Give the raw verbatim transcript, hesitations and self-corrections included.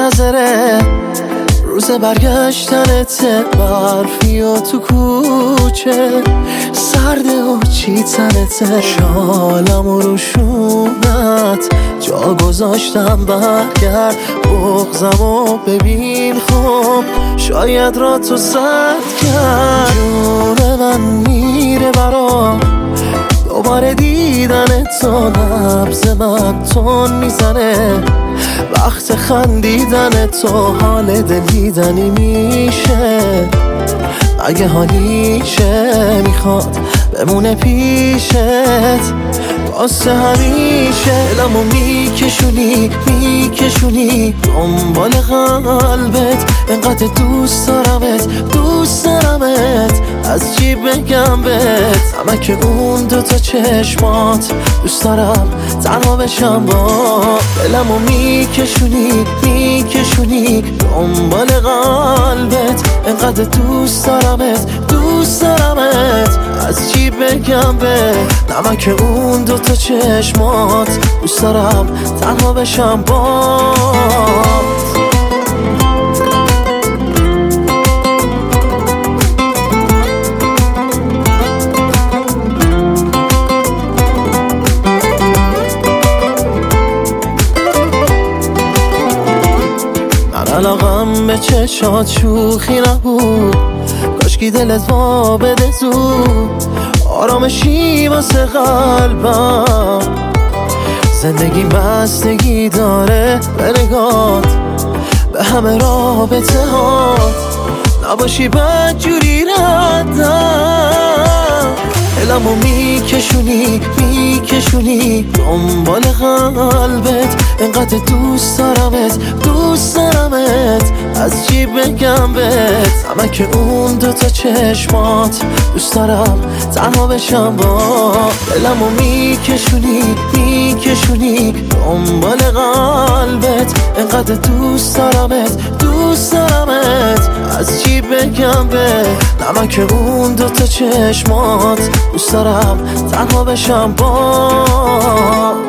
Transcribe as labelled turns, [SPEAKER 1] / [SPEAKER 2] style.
[SPEAKER 1] منتظره روز برگشتنت، برفی و تو کوچه سرده و چی تنته، شالم و روشونت جا گذاشتم، برگرد بغزم و ببین خب شاید را تو سرد کرد. جون من میره برام دوباره دیدن تو، نبض من تون میزنه وقت خندیدن تو، حال دلیدنی میشه اگه حالیشه، میخواد بمونه پیشت واسه همیشه. دلمو میکشونی میکشونی دنبال قلبت، انقدر دوست دارمت دوست دارمت، از چی بگم بهت، همه که اون دوتا چشمات دوست دارم تنها بشم با. دلمو میکشونی میکشونی دنبال قلبت، انقدر دوست دارمت دوست دارمت، از چی بگم به نمک اون دوتا چشمات دوست دارم تنها بشم با. علاقم به چشات شوخی نبود، کاشکی دلت وا بده زود، آرامشی واسه قلبم، زندگی بستگی داره به نگات، به همه رابطه هات نباشی بدجوری ردم. دلمو میکشونی میکشونی دنبال قلبت، انقدر دوست دارمت دوست دارمت، از چی بگم بهت، همه که اون دوتا چشمات دوست دارم تنها بشم با. دلمو میکشونی میکشونی دنبال قلبت، انقدر دوست دارمت دوست دارمت، از چی بگم به نمک اون دوتا چشمات دوست دارم تنها بشم با.